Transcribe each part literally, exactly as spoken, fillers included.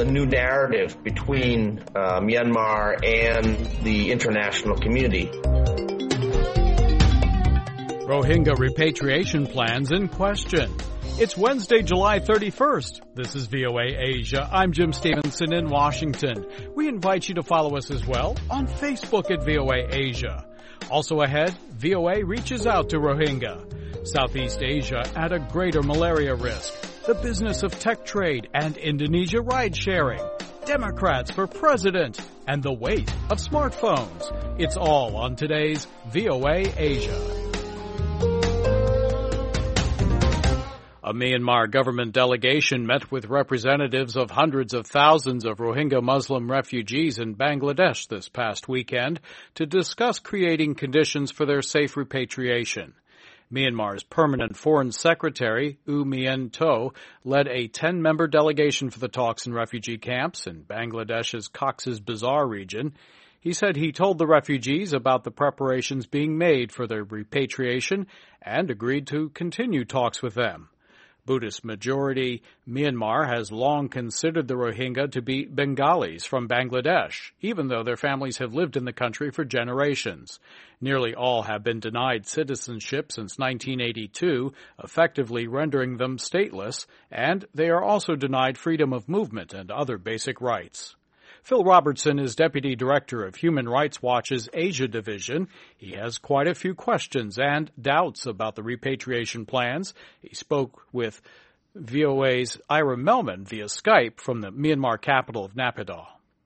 the new narrative between uh, Myanmar and the international community. Rohingya repatriation plans in question. It's Wednesday, July thirty-first. This is V O A Asia. I'm Jim Stevenson in Washington. We invite you to follow us as well on Facebook at V O A Asia. Also ahead, V O A reaches out to Rohingya. Southeast Asia at a greater malaria risk. The business of tech trade and Indonesia ride-sharing. Democrats for president and the weight of smartphones. It's all on today's V O A Asia. A Myanmar government delegation met with representatives of hundreds of thousands of Rohingya Muslim refugees in Bangladesh this past weekend to discuss creating conditions for their safe repatriation. Myanmar's permanent foreign secretary, U Mien To, led a ten-member delegation for the talks in refugee camps in Bangladesh's Cox's Bazar region. He said he told the refugees about the preparations being made for their repatriation and agreed to continue talks with them. Buddhist majority Myanmar has long considered the Rohingya to be Bengalis from Bangladesh, even though their families have lived in the country for generations. Nearly all have been denied citizenship since nineteen eighty-two, effectively rendering them stateless, and they are also denied freedom of movement and other basic rights. Phil Robertson is Deputy Director of Human Rights Watch's Asia Division. He has quite a few questions and doubts about the repatriation plans. He spoke with V O A's Ira Melman via Skype from the Myanmar capital of Naypyidaw.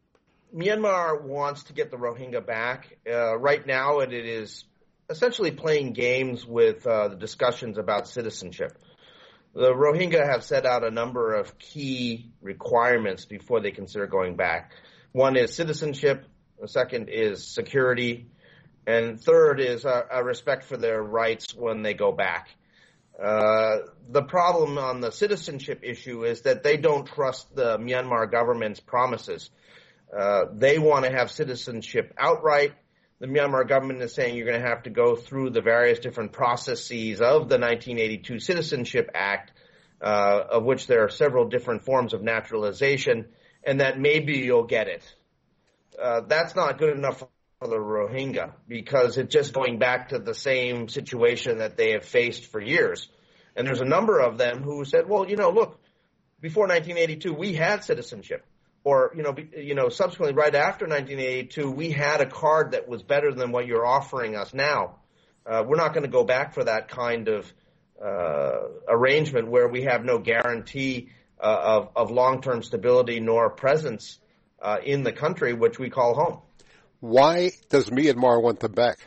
Myanmar wants to get the Rohingya back. Uh, right now it is essentially playing games with uh, the discussions about citizenship. The Rohingya have set out a number of key requirements before they consider going back. One is citizenship, the second is security, and third is a, a respect for their rights when they go back. Uh, the problem on the citizenship issue is that they don't trust the Myanmar government's promises. Uh, they want to have citizenship outright. The Myanmar government is saying you're going to have to go through the various different processes of the nineteen eighty-two Citizenship Act, uh, of which there are several different forms of naturalization, and that maybe you'll get it. Uh, that's not good enough for the Rohingya because it's just going back to the same situation that they have faced for years. And there's a number of them who said, well, you know, look, before nineteen eighty-two, we had citizenship. Or, you know, you know, subsequently, right after nineteen eighty-two, we had a card that was better than what you're offering us now. Uh, we're not going to go back for that kind of uh, arrangement where we have no guarantee uh, of, of long-term stability nor presence uh, in the country, which we call home. Why does Myanmar want them back?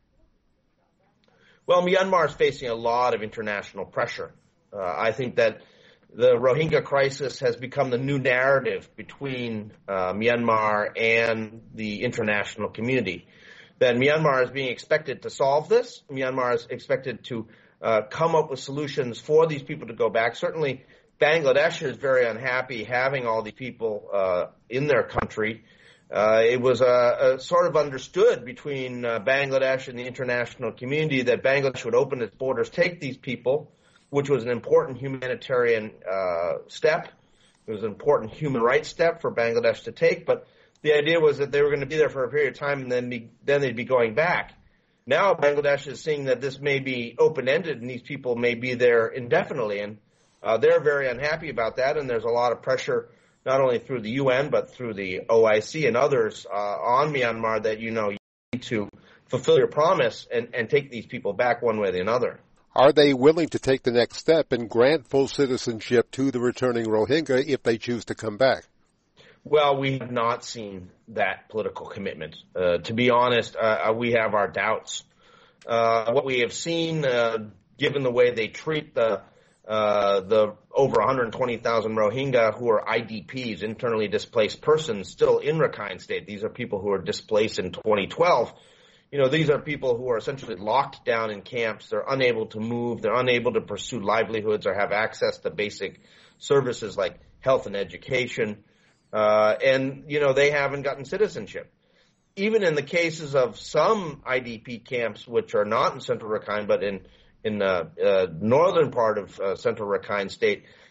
Well, Myanmar is facing a lot of international pressure. Uh, I think that the Rohingya crisis has become the new narrative between uh, Myanmar and the international community. That Myanmar is being expected to solve this. Myanmar is expected to uh, come up with solutions for these people to go back. Certainly, Bangladesh is very unhappy having all these people uh, in their country. Uh, it was uh, uh, sort of understood between uh, Bangladesh and the international community that Bangladesh would open its borders, take these people, which was an important humanitarian uh, step. It was an important human rights step for Bangladesh to take, but the idea was that they were going to be there for a period of time and then be, then they'd be going back. Now Bangladesh is seeing that this may be open-ended and these people may be there indefinitely, and uh, they're very unhappy about that, and there's a lot of pressure not only through the U N but through the O I C and others uh, on Myanmar that, you know, you need to fulfill your promise and, and take these people back one way or another. Are they willing to take the next step and grant full citizenship to the returning Rohingya if they choose to come back? Well, we have not seen that political commitment. Uh, to be honest, uh, we have our doubts. Uh, what we have seen, uh, given the way they treat the uh, the over one hundred twenty thousand Rohingya who are I D Ps, internally displaced persons, still in Rakhine State. These are people who were displaced in twenty twelve. You know, these are people who are essentially locked down in camps. They're unable to move. They're unable to pursue livelihoods or have access to basic services like health and education. Uh, and, you know, they haven't gotten citizenship. Even in the cases of some I D P camps, which are not in central Rakhine, but in, in the uh, northern part of uh, central Rakhine State,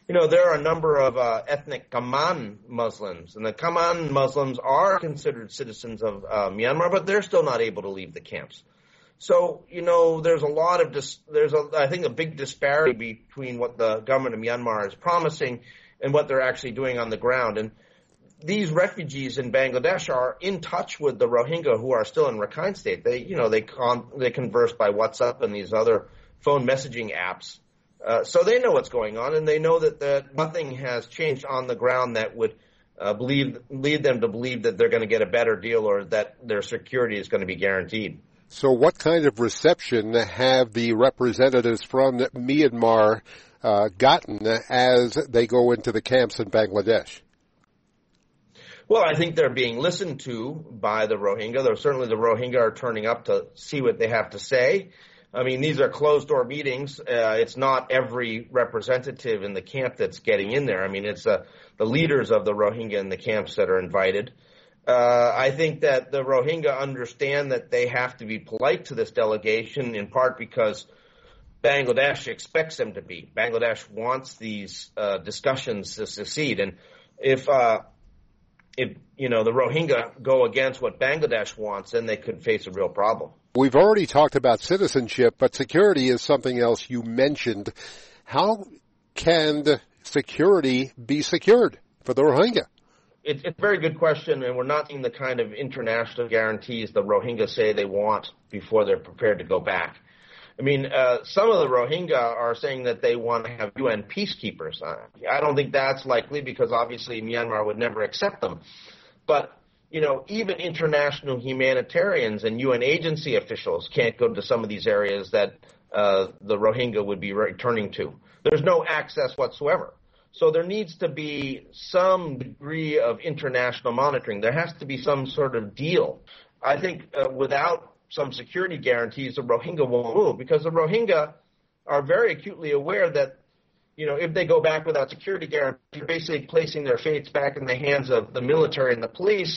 you know, there are a number of uh, ethnic Kaman Muslims, and the Kaman Muslims are considered citizens of uh, Myanmar, but they're still not able to leave the camps. So, you know, there's a lot of, dis- there's a, I think a big disparity between what the government of Myanmar is promising and what they're actually doing on the ground. And these refugees in Bangladesh are in touch with the Rohingya who are still in Rakhine State. They, you know, they con- they converse by WhatsApp and these other phone messaging apps. Uh, so they know what's going on, and they know that, that nothing has changed on the ground that would uh, believe, lead them to believe that they're going to get a better deal or that their security is going to be guaranteed. So what kind of reception have the representatives from Myanmar uh, gotten as they go into the camps in Bangladesh? Well, I think they're being listened to by the Rohingya. Though certainly the Rohingya are turning up to see what they have to say. I mean, these are closed-door meetings. Uh, it's not every representative in the camp that's getting in there. I mean, it's uh, the leaders of the Rohingya in the camps that are invited. Uh, I think that the Rohingya understand that they have to be polite to this delegation, in part because Bangladesh expects them to be. Bangladesh wants these uh, discussions to succeed. And if, uh, if, you know, the Rohingya go against what Bangladesh wants, then they could face a real problem. We've already talked about citizenship, but security is something else you mentioned. How can security be secured for the Rohingya? It's a very good question, and we're not seeing the kind of international guarantees the Rohingya say they want before they're prepared to go back. I mean, uh, some of the Rohingya are saying that they want to have U N peacekeepers. Uh, I don't think that's likely because obviously Myanmar would never accept them. But, you know, even international humanitarians and U N agency officials can't go to some of these areas that uh, the Rohingya would be returning to. There's no access whatsoever. So there needs to be some degree of international monitoring. There has to be some sort of deal. I think uh, without some security guarantees, the Rohingya won't move because the Rohingya are very acutely aware that, you know, if they go back without security guarantee, they're basically placing their fates back in the hands of the military and the police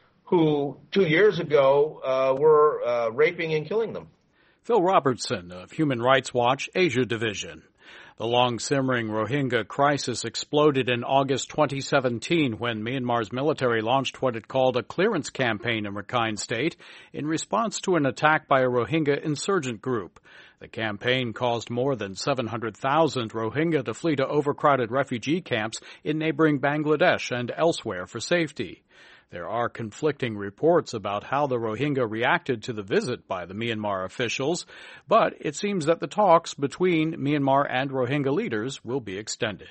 who two years ago uh, were uh, raping and killing them. Phil Robertson of Human Rights Watch Asia Division. The long-simmering Rohingya crisis exploded in August twenty seventeen when Myanmar's military launched what it called a clearance campaign in Rakhine State in response to an attack by a Rohingya insurgent group. The campaign caused more than seven hundred thousand Rohingya to flee to overcrowded refugee camps in neighboring Bangladesh and elsewhere for safety. There are conflicting reports about how the Rohingya reacted to the visit by the Myanmar officials, but it seems that the talks between Myanmar and Rohingya leaders will be extended.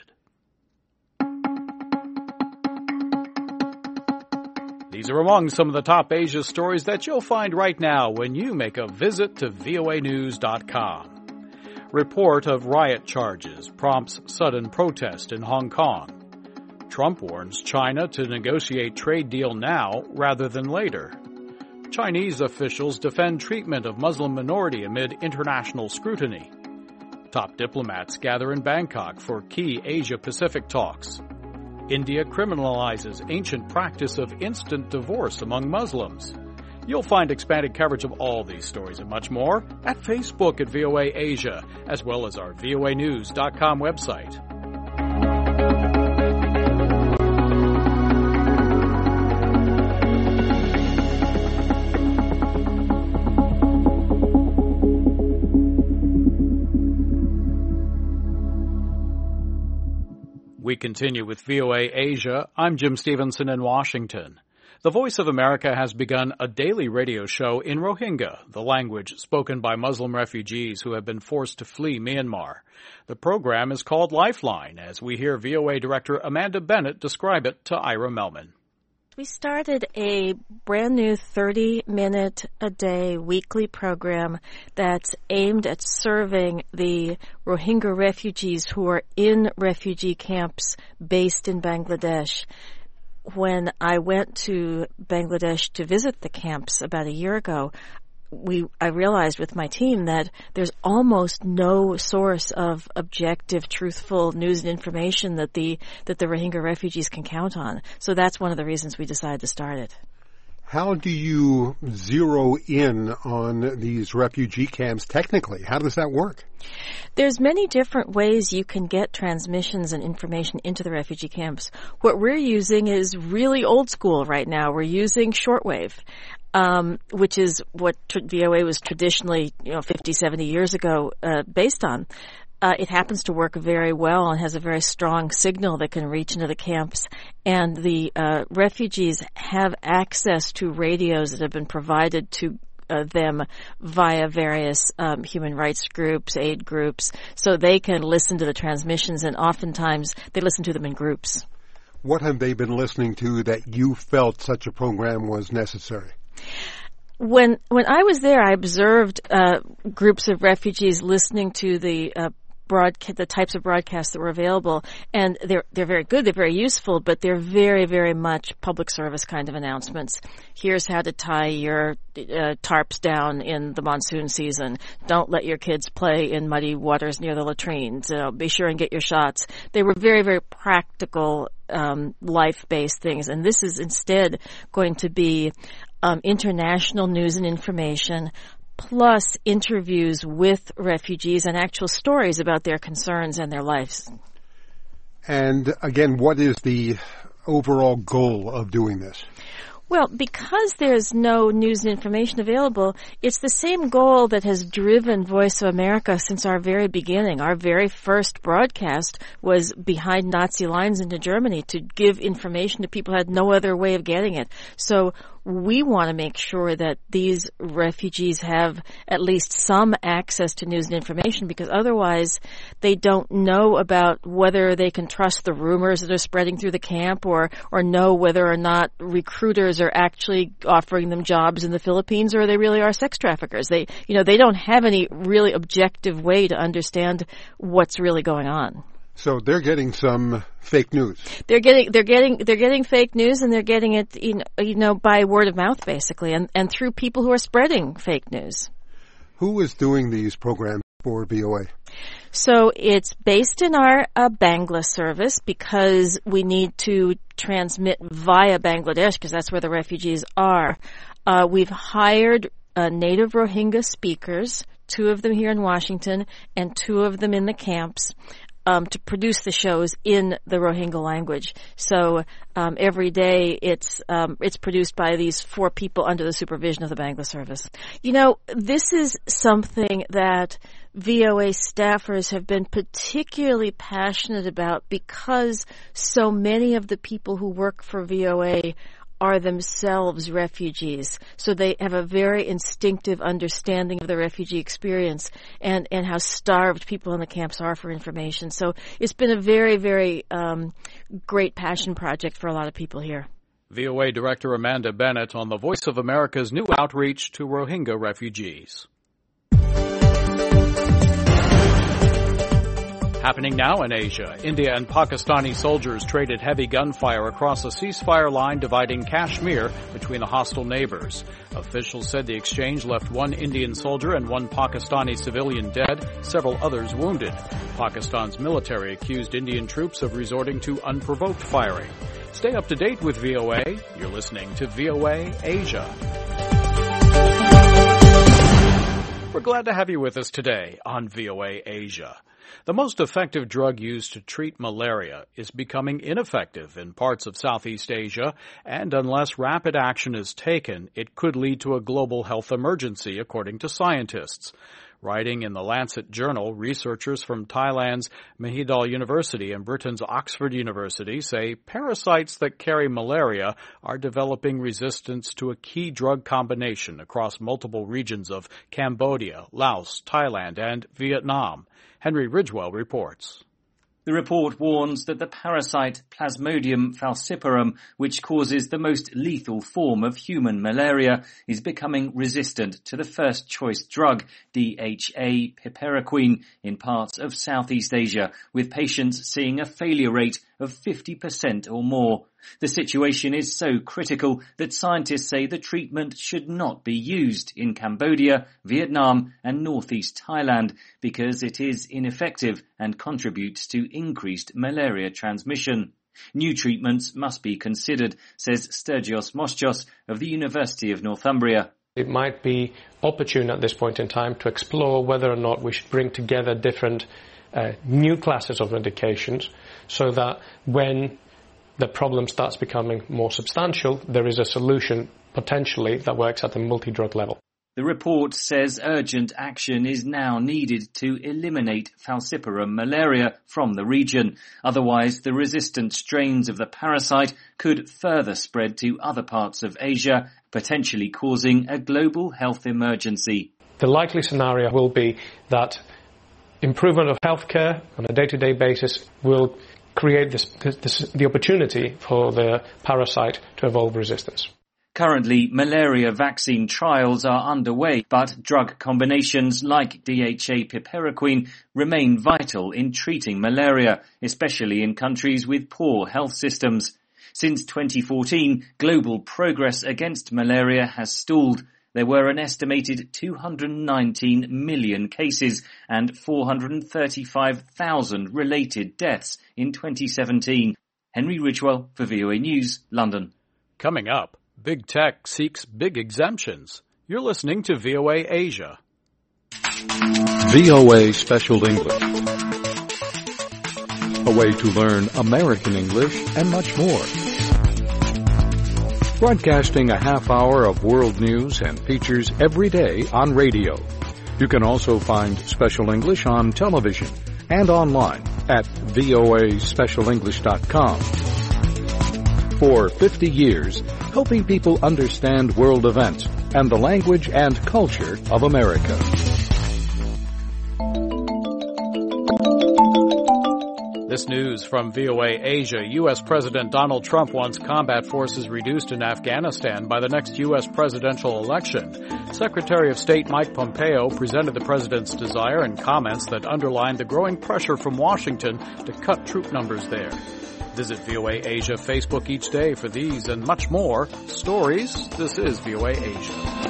These are among some of the top Asia stories that you'll find right now when you make a visit to V O A news dot com. Report of riot charges prompts sudden protest in Hong Kong. Trump warns China to negotiate trade deal now rather than later. Chinese officials defend treatment of Muslim minority amid international scrutiny. Top diplomats gather in Bangkok for key Asia-Pacific talks. India criminalizes ancient practice of instant divorce among Muslims. You'll find expanded coverage of all these stories and much more at Facebook at V O A Asia, as well as our V O A news dot com website. We continue with V O A Asia. I'm Jim Stevenson in Washington. The Voice of America has begun a daily radio show in Rohingya, the language spoken by Muslim refugees who have been forced to flee Myanmar. The program is called Lifeline, as we hear V O A Director Amanda Bennett describe it to Ira Melman. We started a brand new thirty-minute a day weekly program that's aimed at serving the Rohingya refugees who are in refugee camps based in Bangladesh. When I went to Bangladesh to visit the camps about a year ago, we I realized with my team that there's almost no source of objective, truthful news and information that the that the Rohingya refugees can count on. So that's one of the reasons we decided to start it. How do you zero in on these refugee camps technically? How does that work? There's many different ways you can get transmissions and information into the refugee camps. What we're using is really old school right now. We're using shortwave, um, which is what V O A was traditionally, you know, fifty, seventy years ago uh, based on. Uh, it happens to work very well and has a very strong signal that can reach into the camps. And the uh, refugees have access to radios that have been provided to uh, them via various um, human rights groups, aid groups, so they can listen to the transmissions, and oftentimes they listen to them in groups. What have they been listening to that you felt such a program was necessary? When when I was there, I observed uh, groups of refugees listening to the uh, broadcast, the types of broadcasts that were available, and they're they're very good, they're very useful, but they're very very much public service kind of announcements. Here's how to tie your uh, tarps down in the monsoon season. Don't let your kids play in muddy waters near the latrines. You know, be sure and get your shots. They were very very practical, um, life-based things, and this is instead going to be um, international news and information, plus interviews with refugees and actual stories about their concerns and their lives. And again, what is the overall goal of doing this? Well, because there's no news and information available, it's the same goal that has driven Voice of America since our very beginning. Our very first broadcast was behind Nazi lines into Germany to give information to people who had no other way of getting it. So we want to make sure that these refugees have at least some access to news and information, because otherwise they don't know about whether they can trust the rumors that are spreading through the camp, or or know whether or not recruiters are actually offering them jobs in the Philippines, or they really are sex traffickers. They, you know, they don't have any really objective way to understand what's really going on. So they're getting some fake news. They're getting, they're getting, they're getting fake news, and they're getting it, you know, you know, by word of mouth, basically, and, and through people who are spreading fake news. Who is doing these programs for V O A? So it's based in our uh, Bangla service, because we need to transmit via Bangladesh, because that's where the refugees are. Uh, we've hired uh, native Rohingya speakers, two of them here in Washington and two of them in the camps, Um, to produce the shows in the Rohingya language. So um, every day it's um, it's produced by these four people under the supervision of the Bangla service. You know, this is something that V O A staffers have been particularly passionate about, because so many of the people who work for V O A are themselves refugees. So they have a very instinctive understanding of the refugee experience and, and how starved people in the camps are for information. So it's been a very, very um, great passion project for a lot of people here. V O A Director Amanda Bennett on the Voice of America's new outreach to Rohingya refugees. Happening now in Asia, India and Pakistani soldiers traded heavy gunfire across a ceasefire line dividing Kashmir between the hostile neighbors. Officials said the exchange left one Indian soldier and one Pakistani civilian dead, several others wounded. Pakistan's military accused Indian troops of resorting to unprovoked firing. Stay up to date with V O A. You're listening to V O A Asia. We're glad to have you with us today on V O A Asia. The most effective drug used to treat malaria is becoming ineffective in parts of Southeast Asia, and unless rapid action is taken, it could lead to a global health emergency, according to scientists. Writing in the Lancet Journal, researchers from Thailand's Mahidol University and Britain's Oxford University say parasites that carry malaria are developing resistance to a key drug combination across multiple regions of Cambodia, Laos, Thailand, and Vietnam. Henry Ridgewell reports. The report warns that the parasite Plasmodium falciparum, which causes the most lethal form of human malaria, is becoming resistant to the first-choice drug, D H A piperacquine, in parts of Southeast Asia, with patients seeing a failure rate of fifty percent or more. The situation is so critical that scientists say the treatment should not be used in Cambodia, Vietnam and northeast Thailand because it is ineffective and contributes to increased malaria transmission. New treatments must be considered, says Stergios Moschos of the University of Northumbria. It might be opportune at this point in time to explore whether or not we should bring together different uh, new classes of medications so that when the problem starts becoming more substantial, there is a solution potentially that works at the multi-drug level. The report says urgent action is now needed to eliminate Falciparum malaria from the region. Otherwise, the resistant strains of the parasite could further spread to other parts of Asia, potentially causing a global health emergency. The likely scenario will be that improvement of healthcare on a day-to-day basis will create this, this, the opportunity for the parasite to evolve resistance. Currently, malaria vaccine trials are underway, but drug combinations like D H A piperacin remain vital in treating malaria, especially in countries with poor health systems. Since twenty fourteen, global progress against malaria has stalled. There were an estimated two hundred nineteen million cases and four hundred thirty-five thousand related deaths in twenty seventeen. Henry Ridgewell for V O A News, London. Coming up, Big Tech seeks big exemptions. You're listening to V O A Asia. V O A Special English. A way to learn American English and much more. Broadcasting a half hour of world news and features every day on radio. You can also find Special English on television and online at V O A special english dot com. For fifty years, helping people understand world events and the language and culture of America. This news from V O A Asia. U S. President Donald Trump wants combat forces reduced in Afghanistan by the next U S presidential election. Secretary of State Mike Pompeo presented the president's desire in comments that underlined the growing pressure from Washington to cut troop numbers there. Visit V O A Asia Facebook each day for these and much more stories. This is V O A Asia.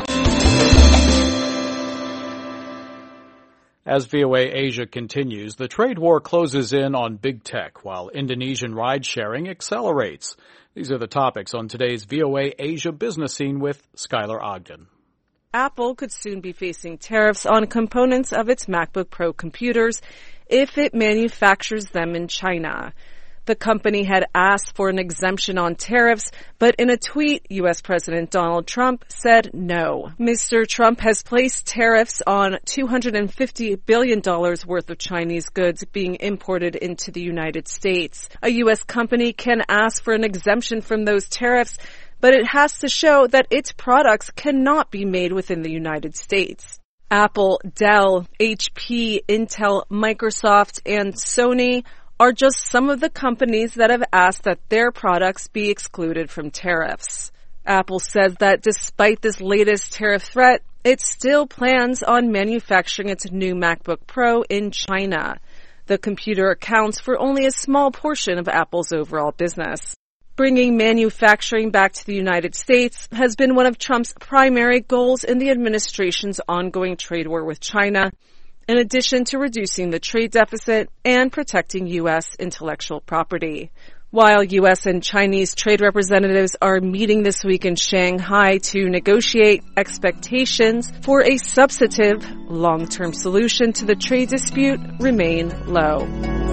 As V O A Asia continues, the trade war closes in on big tech while Indonesian ride-sharing accelerates. These are the topics on today's V O A Asia Business Scene with Skylar Ogden. Apple could soon be facing tariffs on components of its MacBook Pro computers if it manufactures them in China. The company had asked for an exemption on tariffs, but in a tweet, U S. President Donald Trump said no. Mister Trump has placed tariffs on two hundred fifty billion dollars worth of Chinese goods being imported into the United States. A U S company can ask for an exemption from those tariffs, but it has to show that its products cannot be made within the United States. Apple, Dell, H P, Intel, Microsoft, and Sony are just some of the companies that have asked that their products be excluded from tariffs. Apple says that despite this latest tariff threat, it still plans on manufacturing its new MacBook Pro in China. The computer accounts for only a small portion of Apple's overall business. Bringing manufacturing back to the United States has been one of Trump's primary goals in the administration's ongoing trade war with China, in addition to reducing the trade deficit and protecting U S intellectual property. While U S and Chinese trade representatives are meeting this week in Shanghai to negotiate, expectations for a substantive, long-term solution to the trade dispute remain low.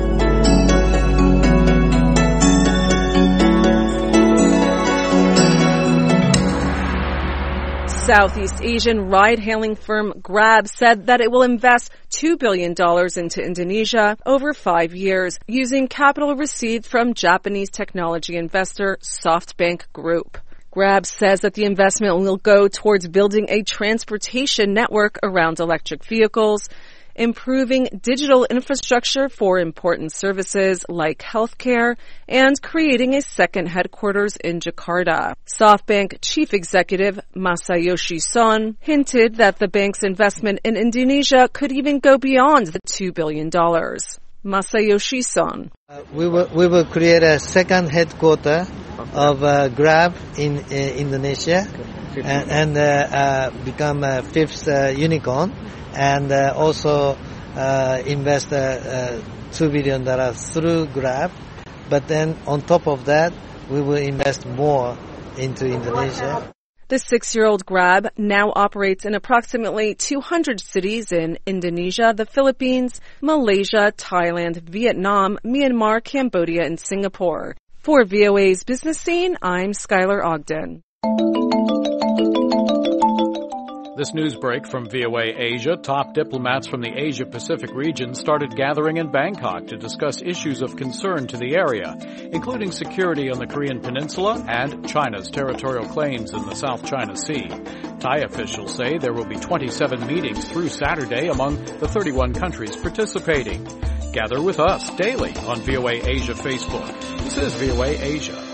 Southeast Asian ride-hailing firm Grab said that it will invest two billion dollars into Indonesia over five years using capital received from Japanese technology investor SoftBank Group. Grab says that the investment will go towards building a transportation network around electric vehicles, improving digital infrastructure for important services like healthcare, and creating a second headquarters in Jakarta. SoftBank chief executive Masayoshi Son hinted that the bank's investment in Indonesia could even go beyond the two billion dollars. Masayoshi Son. Uh, we will we will create a second headquarters of uh, Grab in uh, Indonesia and, and uh, uh, become a fifth uh, unicorn. And uh, also uh, invest uh, uh, two billion dollars through Grab but then on top of that, we will invest more into Indonesia. The six-year-old Grab now operates in approximately two hundred cities in Indonesia, the Philippines, Malaysia, Thailand, Vietnam, Myanmar, Cambodia, and Singapore. For V O A's Business Scene, I'm Skylar Ogden. This news break from V O A Asia, top diplomats from the Asia-Pacific region started gathering in Bangkok to discuss issues of concern to the area, including security on the Korean Peninsula and China's territorial claims in the South China Sea. Thai officials say there will be twenty-seven meetings through Saturday among the thirty-one countries participating. Gather with us daily on V O A Asia Facebook. This is V O A Asia.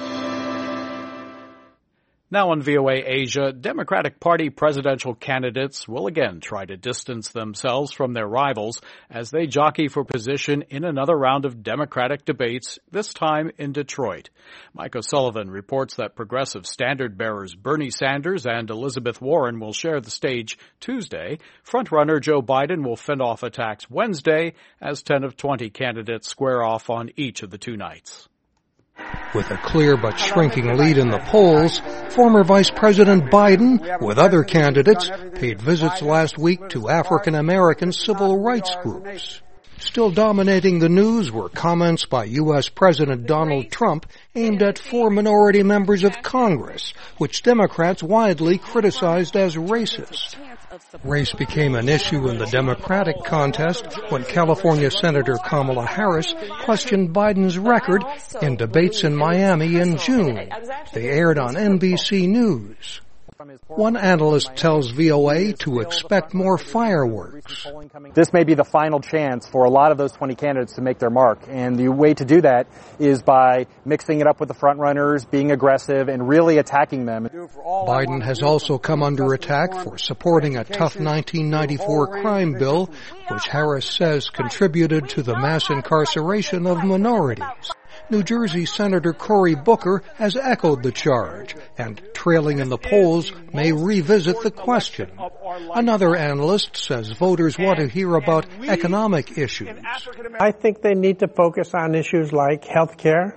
Now on V O A Asia, Democratic Party presidential candidates will again try to distance themselves from their rivals as they jockey for position in another round of Democratic debates, this time in Detroit. Mike O'Sullivan reports that progressive standard-bearers Bernie Sanders and Elizabeth Warren will share the stage Tuesday. Frontrunner Joe Biden will fend off attacks Wednesday as ten of twenty candidates square off on each of the two nights. With a clear but shrinking lead in the polls, former Vice President Biden, with other candidates, paid visits last week to African-American civil rights groups. Still dominating the news were comments by U S President Donald Trump aimed at four minority members of Congress, which Democrats widely criticized as racist. Race became an issue in the Democratic contest when California Senator Kamala Harris questioned Biden's record in debates in Miami in June. They aired on N B C News. One analyst tells V O A to expect more fireworks. This may be the final chance for a lot of those twenty candidates to make their mark, and the way to do that is by mixing it up with the frontrunners, being aggressive, and really attacking them. Biden has also come under attack for supporting a tough nineteen ninety-four crime bill, which Harris says contributed to the mass incarceration of minorities. New Jersey Senator Cory Booker has echoed the charge, and trailing in the polls may revisit the question. Another analyst says voters want to hear about economic issues. I think they need to focus on issues like health care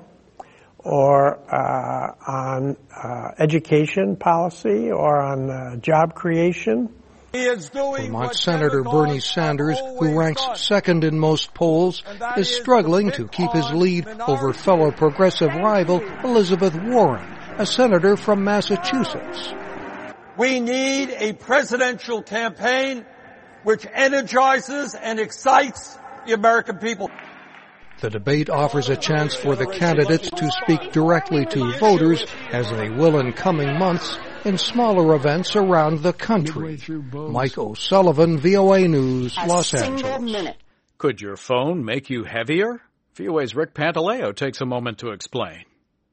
or uh, on uh, education policy or on uh, job creation. Vermont Senator Bernie Sanders, who ranks second in most polls, is struggling to keep his lead over fellow progressive rival Elizabeth Warren, a senator from Massachusetts. We need a presidential campaign which energizes and excites the American people. The debate offers a chance for the candidates to speak directly to voters, as they will in coming months, in smaller events around the country. Mike O'Sullivan, V O A News, Los Angeles. Could your phone make you heavier? V O A's Rick Pantaleo takes a moment to explain.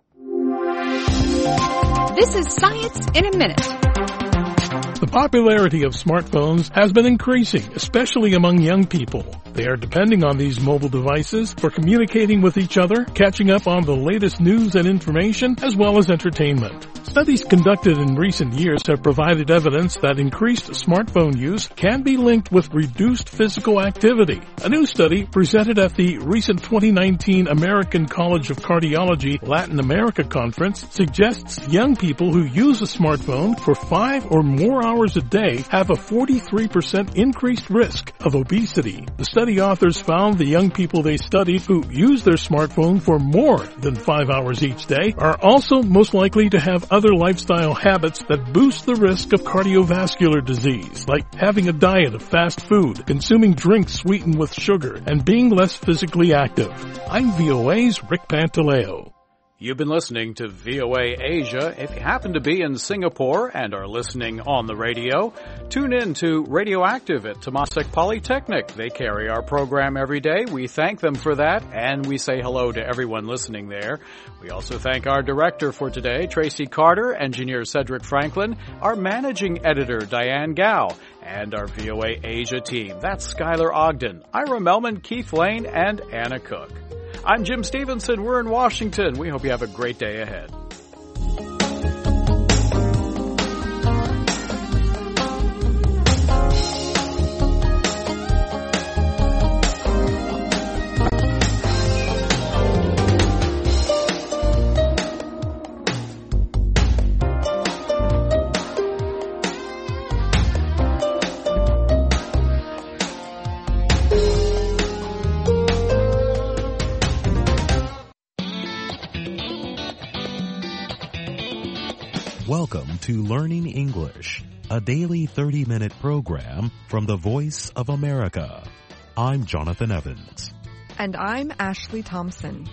This is Science in a Minute. The popularity of smartphones has been increasing, especially among young people. They are depending on these mobile devices for communicating with each other, catching up on the latest news and information, as well as entertainment. Studies conducted in recent years have provided evidence that increased smartphone use can be linked with reduced physical activity. A new study presented at the recent twenty nineteen American College of Cardiology Latin America Conference suggests young people who use a smartphone for five or more hours a day have a forty-three percent increased risk of obesity. The study authors found the young people they studied who use their smartphone for more than five hours each day are also most likely to have other lifestyle habits that boost the risk of cardiovascular disease, like having a diet of fast food, consuming drinks sweetened with sugar, and being less physically active. I'm V O A's Rick Pantaleo. You've been listening to V O A Asia. If you happen to be in Singapore and are listening on the radio, tune in to Radioactive at Temasek Polytechnic. They carry our program every day. We thank them for that, and we say hello to everyone listening there. We also thank our director for today, Tracy Carter, engineer Cedric Franklin, our managing editor, Diane Gao, and our V O A Asia team. That's Skylar Ogden, Ira Melman, Keith Lane, and Anna Cook. I'm Jim Stevenson. We're in Washington. We hope you have a great day ahead. Welcome to Learning English, a daily thirty-minute program from the Voice of America. I'm Jonathan Evans. And I'm Ashley Thompson.